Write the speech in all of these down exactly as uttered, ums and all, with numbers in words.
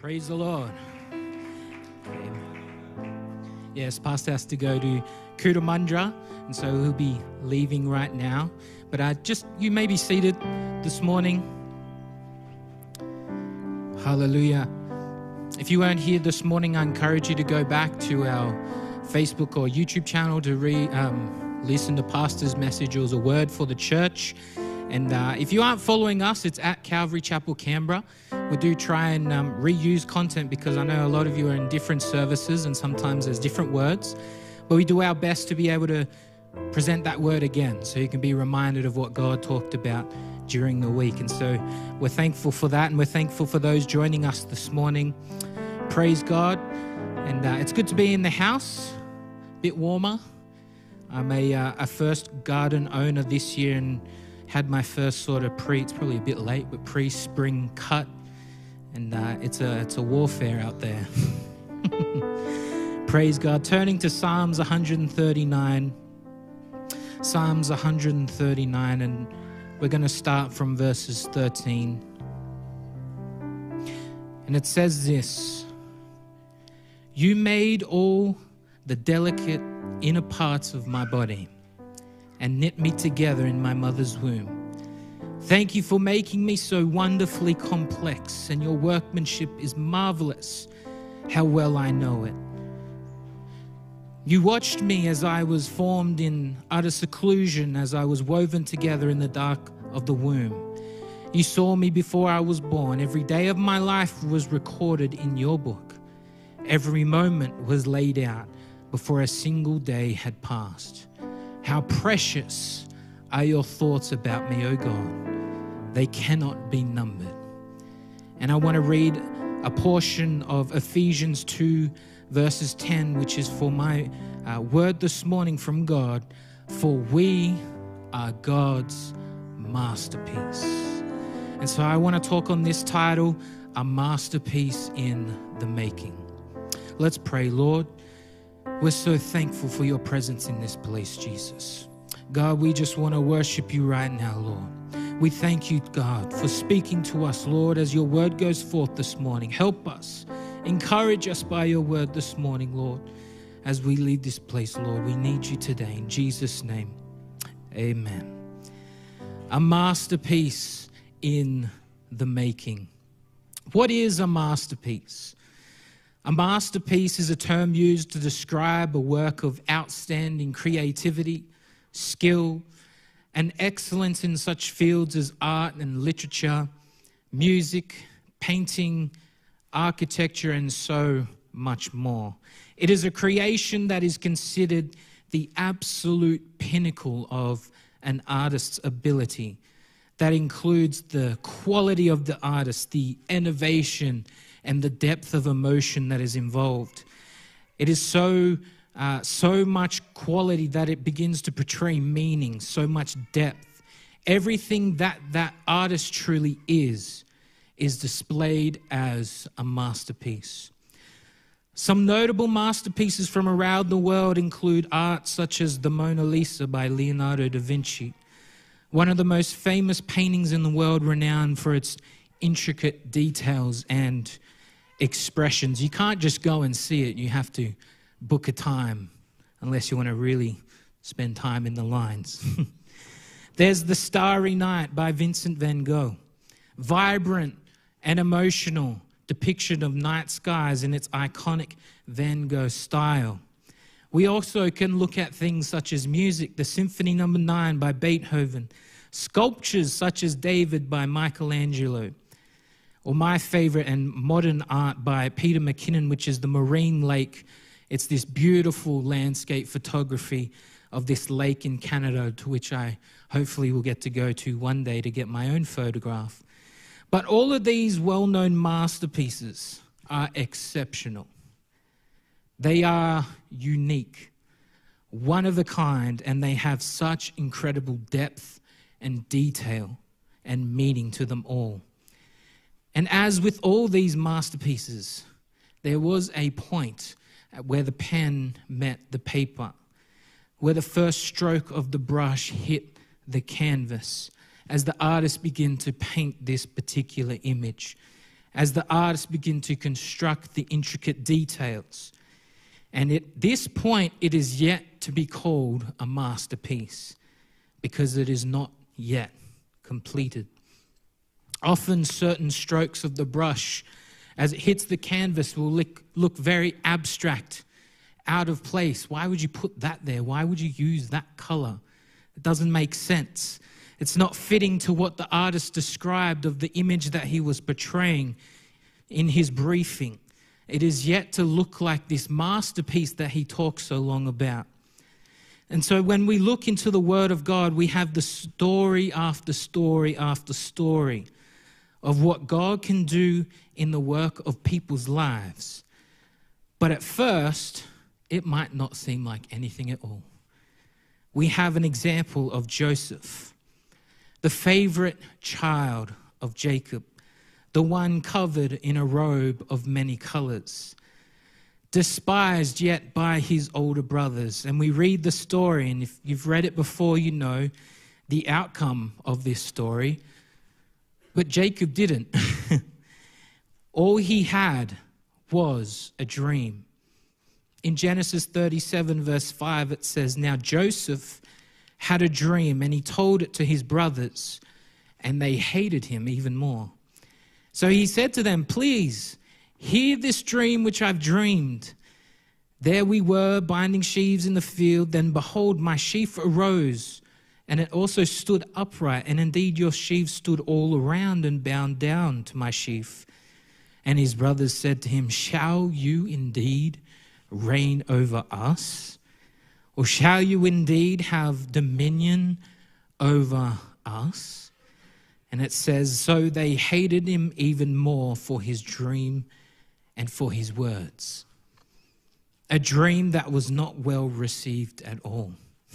Praise the Lord. Yes, Pastor has to go to Cootamundra, and so he'll be leaving right now. But uh, just, you may be seated this morning. Hallelujah. If you weren't here this morning, I encourage you to go back to our Facebook or YouTube channel to re, um, listen to Pastor's message. It was a word for the church. And uh, if you aren't following us, it's at Calvary Chapel, Canberra. We do try and um, reuse content because I know a lot of you are in different services and sometimes there's different words. But we do our best to be able to present that word again so you can be reminded of what God talked about during the week. And so we're thankful for that, and we're thankful for those joining us this morning. Praise God. And uh, it's good to be in the house, a bit warmer. I'm a, uh, a first garden owner this year and had my first sort of pre, it's probably a bit late, but pre-spring cut. And uh, it's a it's a warfare out there. Praise God. Turning to Psalms one thirty-nine. Psalms one thirty-nine, and we're going to start from verses thirteen. And it says this: You made all the delicate inner parts of my body and knit me together in my mother's womb. Thank you for making me so wonderfully complex, and your workmanship is marvelous. How well I know it. You watched me as I was formed in utter seclusion, as I was woven together in the dark of the womb. You saw me before I was born. Every day of my life was recorded in your book. Every moment was laid out before a single day had passed. How precious are your thoughts about me, O God. They cannot be numbered. And I want to read a portion of Ephesians two, verses ten, which is for my uh, word this morning from God. For we are God's masterpiece. And so I want to talk on this title, A Masterpiece in the Making. Let's pray. Lord, we're so thankful for your presence in this place, Jesus. God, we just want to worship you right now, Lord. We thank you, God, for speaking to us, Lord, as your word goes forth this morning. Help us. Encourage us by your word this morning, Lord. As we leave this place, Lord, we need you today. In Jesus' name, amen. A masterpiece in the making. What is a masterpiece? A masterpiece is a term used to describe a work of outstanding creativity, skill, and excellence in such fields as art and literature, music, painting, architecture, and so much more. It is a creation that is considered the absolute pinnacle of an artist's ability. That includes the quality of the artist, the innovation, and the depth of emotion that is involved. It is so Uh, so much quality that it begins to portray meaning, so much depth. Everything that that artist truly is, is displayed as a masterpiece. Some notable masterpieces from around the world include art such as the Mona Lisa by Leonardo da Vinci, one of the most famous paintings in the world, renowned for its intricate details and expressions. You can't just go and see it, you have to book a time, unless you want to really spend time in the lines. There's The Starry Night by Vincent van Gogh. Vibrant and emotional depiction of night skies in its iconic Van Gogh style. We also can look at things such as music, the Symphony Number Nine by Beethoven, sculptures such as David by Michelangelo, or my favorite and modern art by Peter McKinnon, which is the Marine Lake. It's this beautiful landscape photography of this lake in Canada, to which I hopefully will get to go to one day to get my own photograph. But all of these well-known masterpieces are exceptional. They are unique, one of a kind, and they have such incredible depth and detail and meaning to them all. And as with all these masterpieces, there was a point where the pen met the paper, where the first stroke of the brush hit the canvas, as the artist began to paint this particular image. as the artists begin to construct the intricate details. And at this point, it is yet to be called a masterpiece because it is not yet completed. Often certain strokes of the brush as it hits the canvas will look, look very abstract, out of place. Why would you put that there? Why would you use that color? It doesn't make sense. It's not fitting to what the artist described of the image that he was portraying in his briefing. It is yet to look like this masterpiece that he talks so long about. And so when we look into the Word of God, we have the story after story after story of what God can do in the work of people's lives. But at first, it might not seem like anything at all. We have an example of Joseph, the favorite child of Jacob, the one covered in a robe of many colors, despised yet by his older brothers. And we read the story, and if you've read it before, you know the outcome of this story. But Jacob didn't. All he had was a dream. In Genesis thirty-seven, verse five, it says, "Now Joseph had a dream, and he told it to his brothers, and they hated him even more. So he said to them, 'Please, hear this dream which I've dreamed. There we were, binding sheaves in the field. Then behold, my sheaf arose, and it also stood upright. And indeed your sheaves stood all around and bound down to my sheaf.' And his brothers said to him, 'Shall you indeed reign over us? Or shall you indeed have dominion over us?' And it says, so they hated him even more for his dream and for his words." A dream that was not well received at all.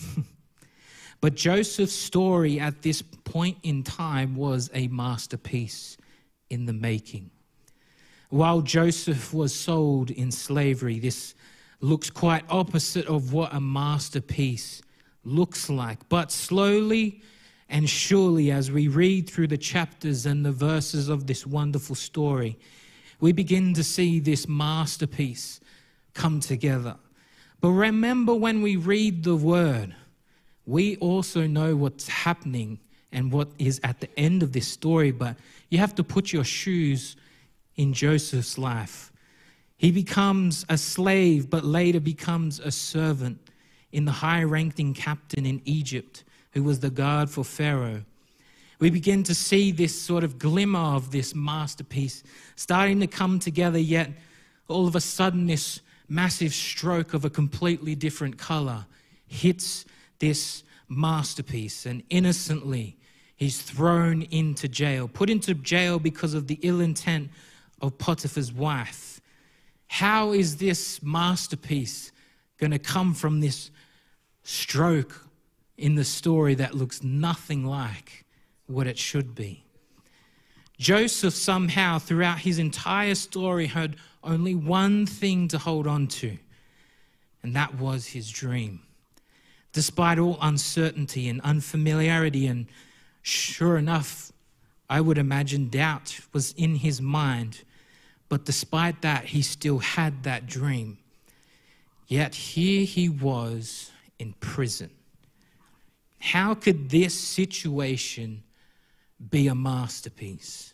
But Joseph's story at this point in time was a masterpiece in the making. While Joseph was sold in slavery, this looks quite opposite of what a masterpiece looks like. But slowly and surely, as we read through the chapters and the verses of this wonderful story, we begin to see this masterpiece come together. But remember, when we read the word, we also know what's happening and what is at the end of this story. But you have to put your shoes in Joseph's life. He becomes a slave, but later becomes a servant in the high-ranking captain in Egypt, who was the guard for Pharaoh. We begin to see this sort of glimmer of this masterpiece starting to come together, yet all of a sudden this massive stroke of a completely different color hits this masterpiece, and innocently he's thrown into jail, put into jail because of the ill intent of Potiphar's wife. How is this masterpiece going to come from this stroke in the story that looks nothing like what it should be? Joseph somehow throughout his entire story had only one thing to hold on to, and that was his dream. Despite all uncertainty and unfamiliarity, and sure enough, I would imagine doubt was in his mind, but despite that, he still had that dream. Yet here he was in prison. How could this situation be a masterpiece?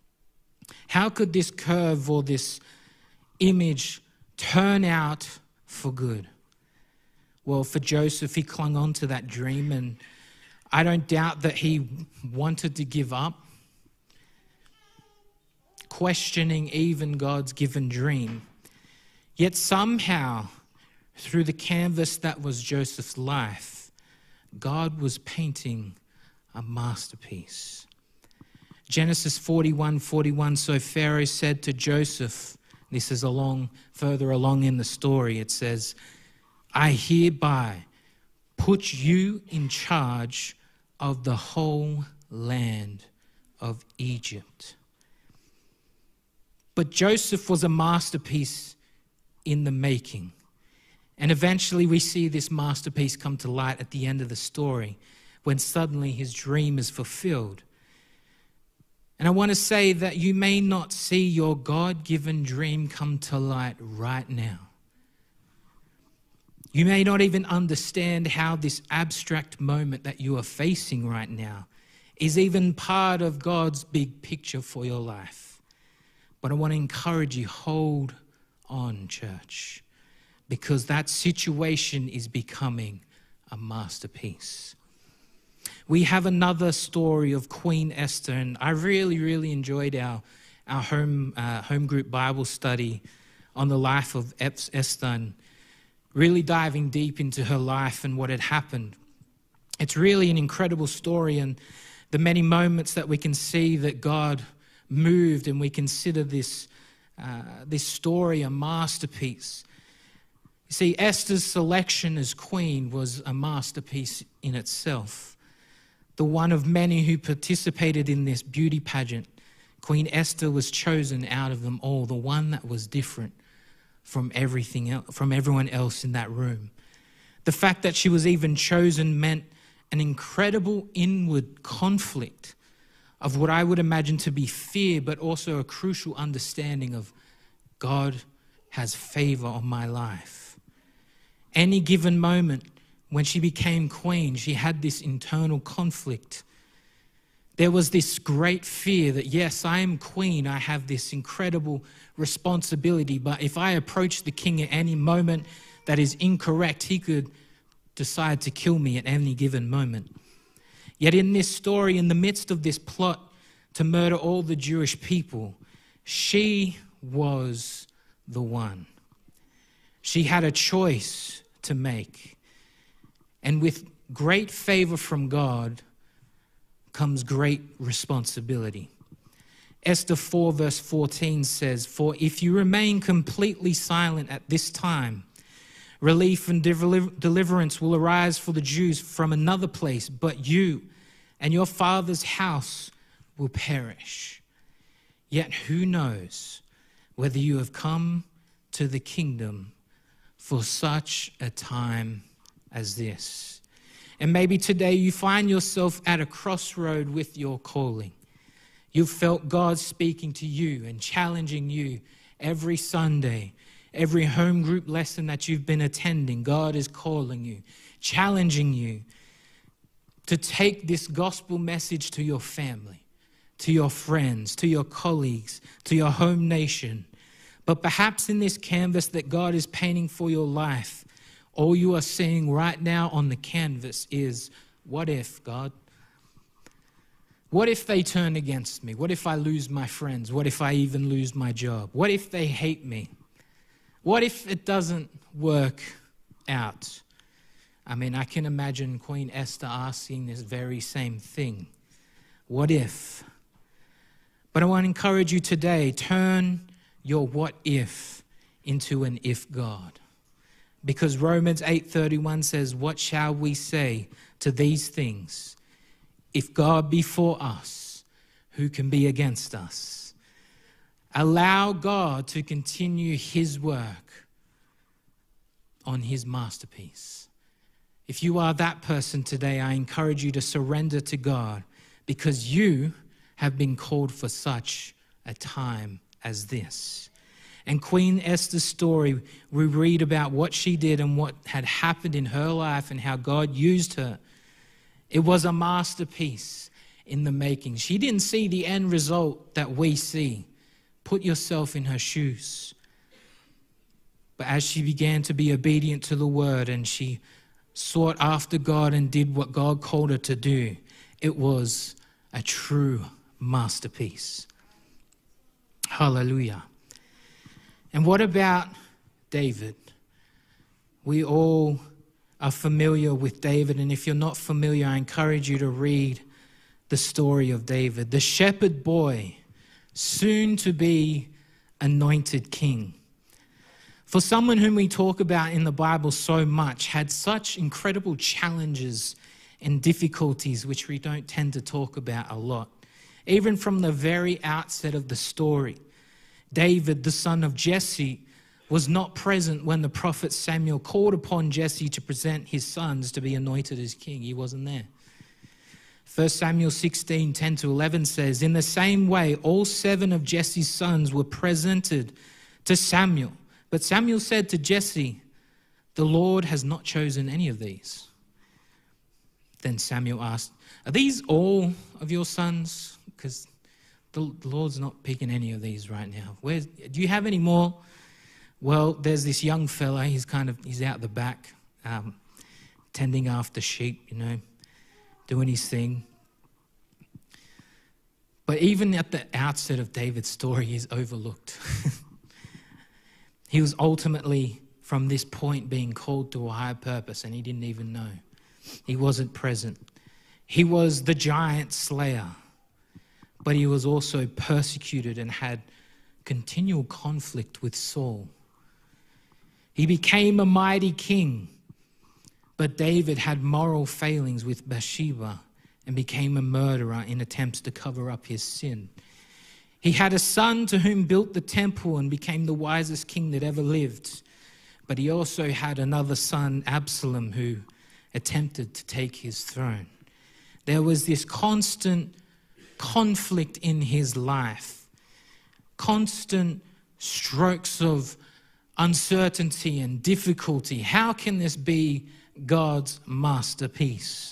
How could this curve or this image turn out for good? Well, for Joseph, he clung on to that dream, and I don't doubt that he wanted to give up, questioning even God's given dream. Yet somehow, through the canvas that was Joseph's life, God was painting a masterpiece. Genesis forty-one forty-one, so Pharaoh said to Joseph, this is along further along in the story, it says, "I hereby put you in charge of the whole land of Egypt." But Joseph was a masterpiece in the making. And eventually we see this masterpiece come to light at the end of the story, when suddenly his dream is fulfilled. And I want to say that you may not see your God-given dream come to light right now. You may not even understand how this abstract moment that you are facing right now is even part of God's big picture for your life. But I want to encourage you, hold on, church, because that situation is becoming a masterpiece. We have another story of Queen Esther, and I really, really enjoyed our, our home, uh, home group Bible study on the life of Esther, and really diving deep into her life and what had happened. It's really an incredible story, and the many moments that we can see that God moved, and we consider this, uh, this story a masterpiece. You see, Esther's selection as queen was a masterpiece in itself. The one of many who participated in this beauty pageant, Queen Esther was chosen out of them all, the one that was different from everything else, from everyone else in that room. The fact that she was even chosen meant an incredible inward conflict of what I would imagine to be fear, but also a crucial understanding of God has favor on my life. Any given moment when she became queen, she had this internal conflict. There was this great fear that, yes, I am queen, I have this incredible responsibility, but if I approach the king at any moment that is incorrect, he could decide to kill me at any given moment. Yet in this story, in the midst of this plot to murder all the Jewish people, she was the one. She had a choice to make. And with great favor from God comes great responsibility. Esther four verse fourteen says, "For if you remain completely silent at this time, relief and deliverance will arise for the Jews from another place, but you and your father's house will perish. Yet who knows whether you have come to the kingdom for such a time as this." And maybe today you find yourself at a crossroad with your calling. You've felt God speaking to you and challenging you every Sunday. Every home group lesson that you've been attending, God is calling you, challenging you to take this gospel message to your family, to your friends, to your colleagues, to your home nation. But perhaps in this canvas that God is painting for your life, all you are seeing right now on the canvas is, what if, God? What if they turn against me? What if I lose my friends? What if I even lose my job? What if they hate me? What if it doesn't work out? I mean, I can imagine Queen Esther asking this very same thing. What if? But I want to encourage you today, turn your what if into an if God. Because Romans eight thirty-one says, "What shall we say to these things? If God be for us, who can be against us?" Allow God to continue his work on his masterpiece. If you are that person today, I encourage you to surrender to God, because you have been called for such a time as this. And Queen Esther's story, we read about what she did and what had happened in her life and how God used her. It was a masterpiece in the making. She didn't see the end result that we see. Put yourself in her shoes. But as she began to be obedient to the word and she sought after God and did what God called her to do, it was a true masterpiece. Hallelujah. And what about David? We all are familiar with David, and if you're not familiar, I encourage you to read the story of David, the shepherd boy, soon to be anointed king. For someone whom we talk about in the Bible so much, had such incredible challenges and difficulties, which we don't tend to talk about a lot. Even from the very outset of the story, David, the son of Jesse, was not present when the prophet Samuel called upon Jesse to present his sons to be anointed as king. He wasn't there. First Samuel sixteen, ten to eleven says, "In the same way, all seven of Jesse's sons were presented to Samuel. But Samuel said to Jesse, 'The Lord has not chosen any of these.' Then Samuel asked, 'Are these all of your sons?' Because the Lord's not picking any of these right now. Where's, do you have any more?" "Well, there's this young fella. He's kind of, he's out the back, um, tending after sheep, you know, doing his thing." But even at the outset of David's story, he's overlooked. He was ultimately, from this point, being called to a higher purpose, and he didn't even know. He wasn't present. He was the giant slayer, but he was also persecuted and had continual conflict with Saul. He became a mighty king, but David had moral failings with Bathsheba and became a murderer in attempts to cover up his sin. He had a son to whom built the temple and became the wisest king that ever lived, but he also had another son, Absalom, who attempted to take his throne. There was this constant conflict in his life, constant strokes of uncertainty and difficulty. How can this be God's masterpiece?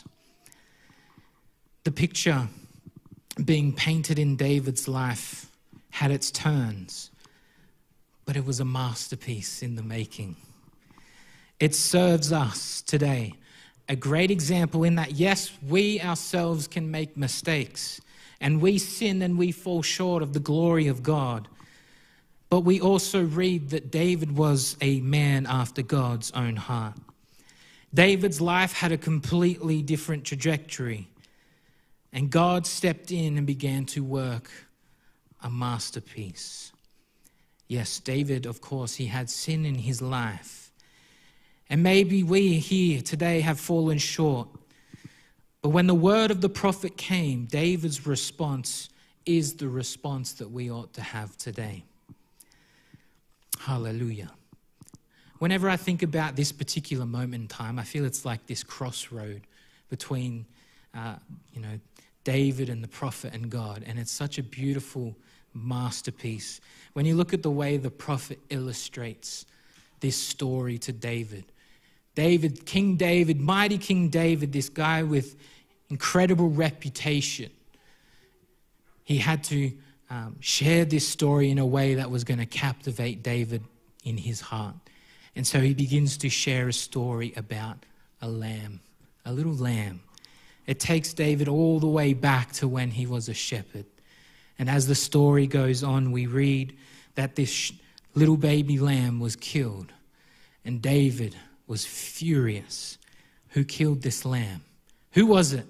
The picture being painted in David's life had its turns, but it was a masterpiece in the making. It serves us today. A great example in that, yes, we ourselves can make mistakes and we sin and we fall short of the glory of God. But we also read that David was a man after God's own heart. David's life had a completely different trajectory, and God stepped in and began to work a masterpiece. Yes, David, of course, he had sin in his life. And maybe we here today have fallen short. But when the word of the prophet came, David's response is the response that we ought to have today. Hallelujah. Whenever I think about this particular moment in time, I feel it's like this crossroad between, uh, you know, David and the prophet and God. And it's such a beautiful masterpiece. When you look at the way the prophet illustrates this story to David, David, King David, mighty King David, this guy with incredible reputation, he had to um, share this story in a way that was going to captivate David in his heart. And so he begins to share a story about a lamb, a little lamb. It takes David all the way back to when he was a shepherd. And as the story goes on, we read that this little baby lamb was killed. And David was furious. Who killed this lamb? Who was it?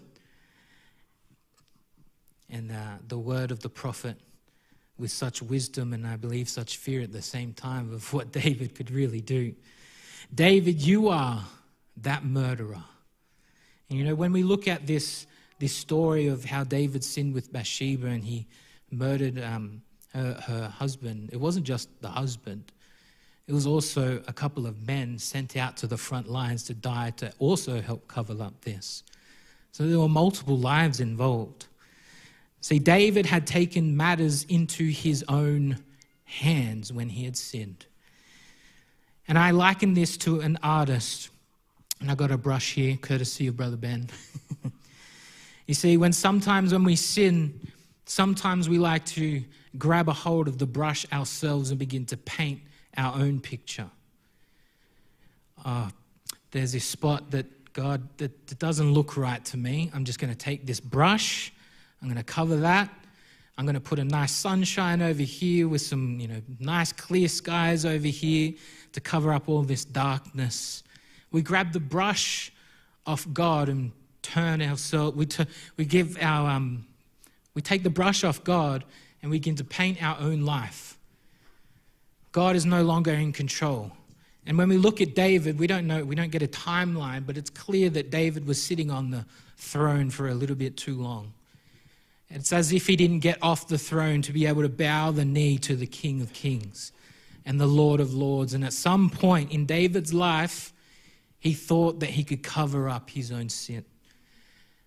And uh, the word of the prophet, with such wisdom and I believe such fear at the same time of what David could really do. David, you are that murderer. And you know, when we look at this, this story of how David sinned with Bathsheba and he murdered um, her, her husband, it wasn't just the husband. It was also a couple of men sent out to the front lines to die to also help cover up this. So there were multiple lives involved. See, David had taken matters into his own hands when he had sinned. And I liken this to an artist. And I got a brush here, courtesy of Brother Ben. You see, when sometimes when we sin, sometimes we like to grab a hold of the brush ourselves and begin to paint our own picture. Uh, there's this spot that God, that, that doesn't look right to me. I'm just going to take this brush. I'm going to cover that. I'm going to put a nice sunshine over here with some, you know, nice clear skies over here to cover up all this darkness. We grab the brush off God and turn ourselves. We t- we give our um, we take the brush off God and we begin to paint our own life. God is no longer in control. And when we look at David, we don't know, we don't get a timeline, but it's clear that David was sitting on the throne for a little bit too long. It's as if he didn't get off the throne to be able to bow the knee to the King of Kings and the Lord of Lords. And at some point in David's life, he thought that he could cover up his own sin.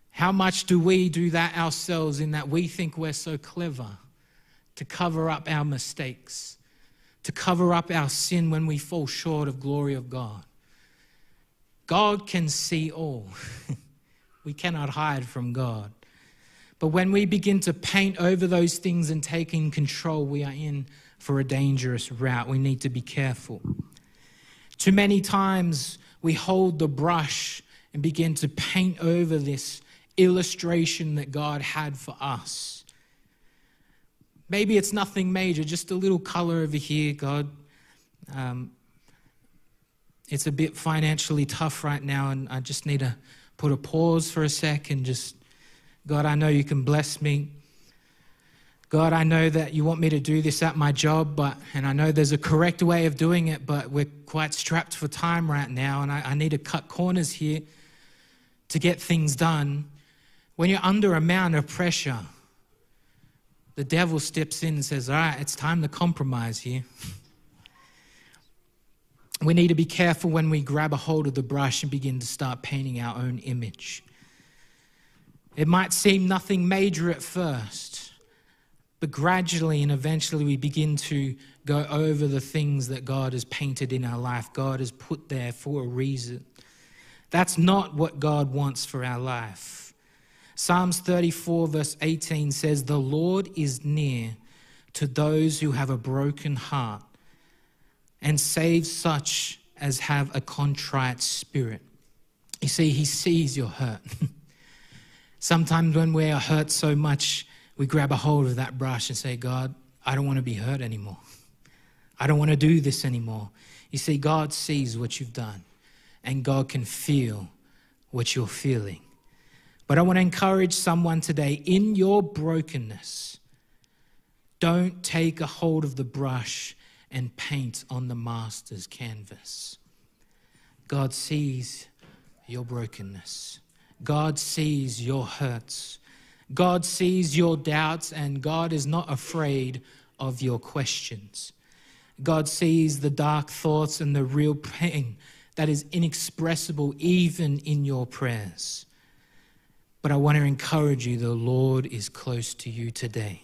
How much do we do that ourselves, in that we think we're so clever to cover up our mistakes, to cover up our sin when we fall short of glory of God? God can see all. We cannot hide from God. But when we begin to paint over those things and taking control, we are in for a dangerous route. We need to be careful. Too many times we hold the brush and begin to paint over this illustration that God had for us. Maybe it's nothing major, just a little color over here, God. Um, it's a bit financially tough right now, and I just need to put a pause for a sec and just, God, I know you can bless me. God, I know that you want me to do this at my job, but and I know there's a correct way of doing it, but we're quite strapped for time right now, and I, I need to cut corners here to get things done. When you're under amount of pressure, the devil steps in and says, all right, it's time to compromise here. We need to be careful when we grab a hold of the brush and begin to start painting our own image. It might seem nothing major at first, but gradually and eventually we begin to go over the things that God has painted in our life. God has put there for a reason. That's not what God wants for our life. Psalms thirty-four verse eighteen says, the Lord is near to those who have a broken heart and saves such as have a contrite spirit. You see, he sees your hurt. Sometimes when we are hurt so much, we grab a hold of that brush and say, God, I don't want to be hurt anymore. I don't want to do this anymore. You see, God sees what you've done, and God can feel what you're feeling. But I want to encourage someone today, in your brokenness, don't take a hold of the brush and paint on the master's canvas. God sees your brokenness. God sees your hurts. God sees your doubts, and God is not afraid of your questions. God sees the dark thoughts and the real pain that is inexpressible even in your prayers. But I want to encourage you, the Lord is close to you today.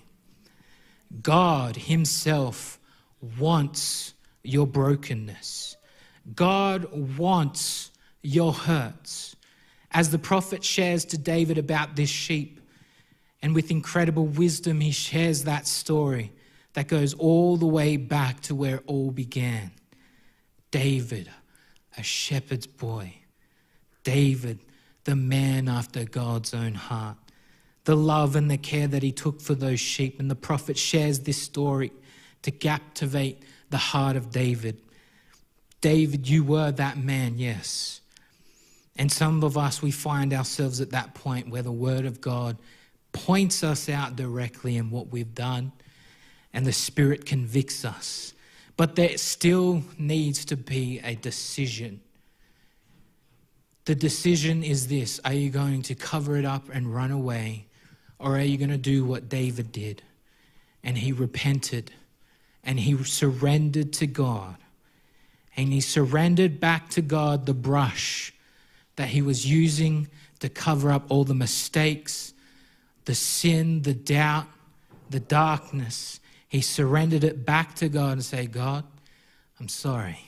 God himself wants your brokenness. God wants your hurts. As the prophet shares to David about this sheep, and with incredible wisdom, he shares that story that goes all the way back to where it all began. David, a shepherd's boy. David, the man after God's own heart. The love and the care that he took for those sheep. And the prophet shares this story to captivate the heart of David. David, you were that man, yes. And some of us, we find ourselves at that point where the word of God points us out directly in what we've done, and the Spirit convicts us. But there still needs to be a decision. The decision is this: are you going to cover it up and run away, or are you going to do what David did? And he repented, and he surrendered to God, and he surrendered back to God the brush that he was using to cover up all the mistakes, the sin, the doubt, the darkness. He surrendered it back to God and said, God, I'm sorry.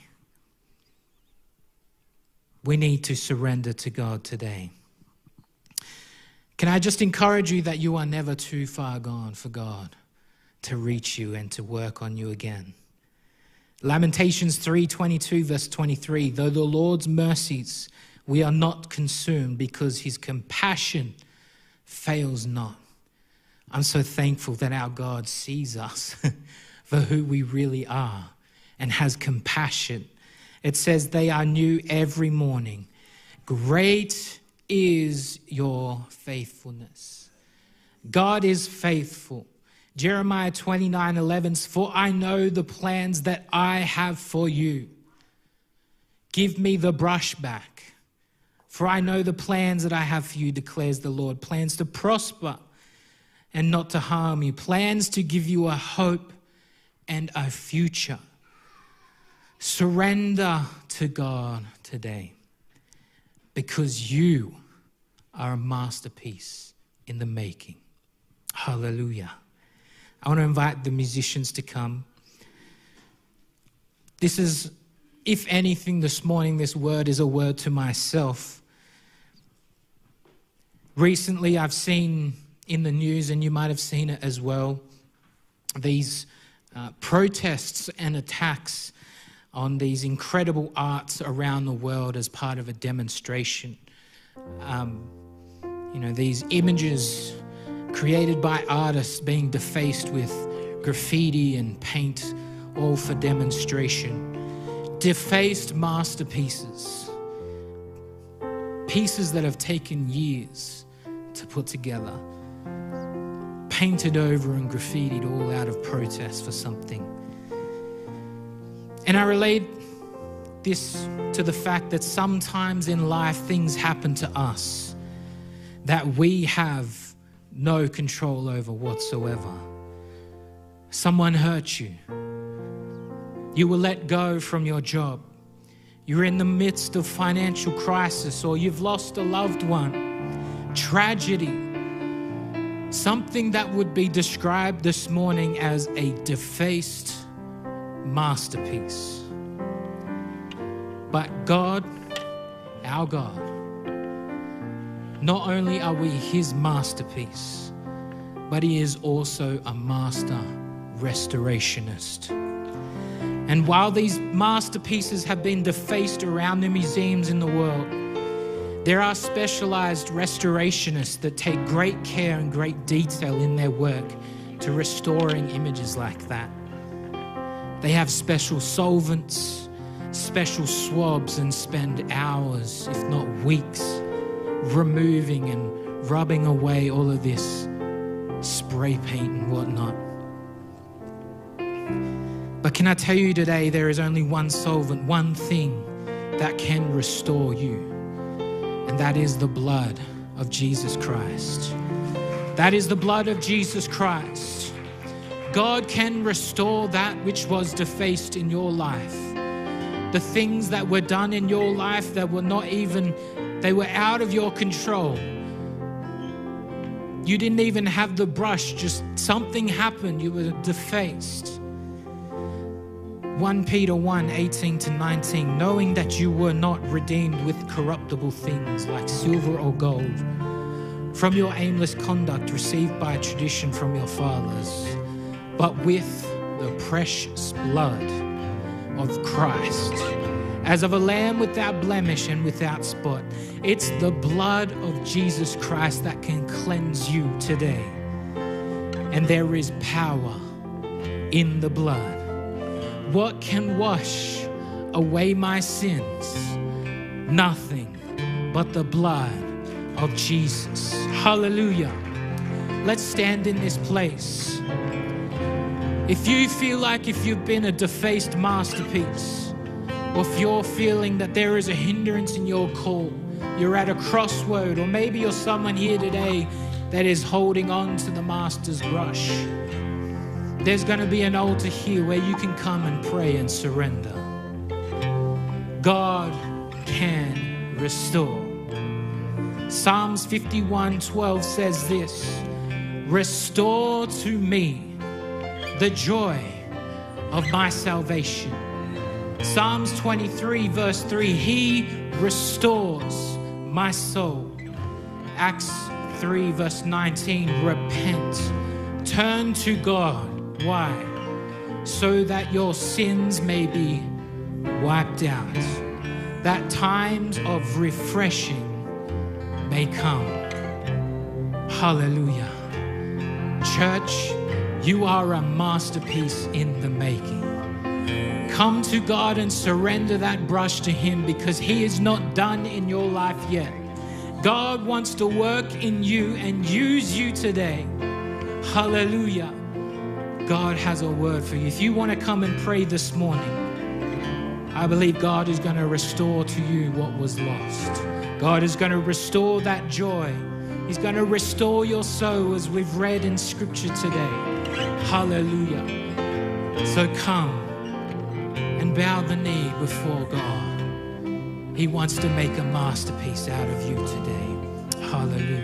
We need to surrender to God today. Can I just encourage you that you are never too far gone for God to reach you and to work on you again? Lamentations three twenty-two verse twenty-three, though the Lord's mercies we are not consumed, because his compassion fails not. I'm so thankful that our God sees us for who we really are and has compassion. It says they are new every morning. Great is your faithfulness. God is faithful. Jeremiah twenty-nine eleven, for I know the plans that I have for you. Give me the brush back. For I know the plans that I have for you, declares the Lord. Plans to prosper and not to harm you. Plans to give you a hope and a future. Surrender to God today, because you are a masterpiece in the making. Hallelujah. I want to invite the musicians to come. This is, if anything, this morning, this word is a word to myself. Recently, I've seen in the news, and you might have seen it as well, these uh, protests and attacks on these incredible arts around the world as part of a demonstration. Um, you know, these images created by artists being defaced with graffiti and paint, all for demonstration. Defaced masterpieces. Pieces that have taken years to put together. Painted over and graffitied all out of protest for something. And I relate this to the fact that sometimes in life things happen to us that we have no control over whatsoever. Someone hurt you. You were let go from your job. You're in the midst of financial crisis, or you've lost a loved one. Tragedy. Something that would be described this morning as a defaced masterpiece. But God, our God, not only are we His masterpiece, but He is also a master restorationist. And while these masterpieces have been defaced around the museums in the world, there are specialized restorationists that take great care and great detail in their work to restoring images like that. They have special solvents, special swabs, and spend hours, if not weeks, removing and rubbing away all of this spray paint and whatnot. But can I tell you today, there is only one solvent, one thing that can restore you, and that is the blood of Jesus Christ. That is the blood of Jesus Christ. God can restore that which was defaced in your life. The things that were done in your life that were not even, they were out of your control. You didn't even have the brush, just something happened, you were defaced. First Peter one, eighteen to nineteen, knowing that you were not redeemed with corruptible things like silver or gold from your aimless conduct received by tradition from your fathers, but with the precious blood of Christ, as of a lamb without blemish and without spot. It's the blood of Jesus Christ that can cleanse you today. And there is power in the blood. What can wash away my sins? Nothing but the blood of Jesus. Hallelujah. Let's stand in this place. If you feel like if you've been a defaced masterpiece, or if you're feeling that there is a hindrance in your call, you're at a crossroad, or maybe you're someone here today that is holding on to the master's brush, there's going to be an altar here where you can come and pray and surrender. God can restore. Psalms fifty-one twelve says this, restore to me the joy of my salvation. Psalms twenty-three verse three, He restores my soul. Acts three verse nineteen, repent, turn to God. Why? So that your sins may be wiped out, that times of refreshing may come. Hallelujah. Church, you are a masterpiece in the making. Come to God and surrender that brush to Him, because He is not done in your life yet. God wants to work in you and use you today. Hallelujah. God has a word for you. If you want to come and pray this morning, I believe God is going to restore to you what was lost. God is going to restore that joy. He's going to restore your soul, as we've read in Scripture today. Hallelujah. So come and bow the knee before God. He wants to make a masterpiece out of you today. Hallelujah.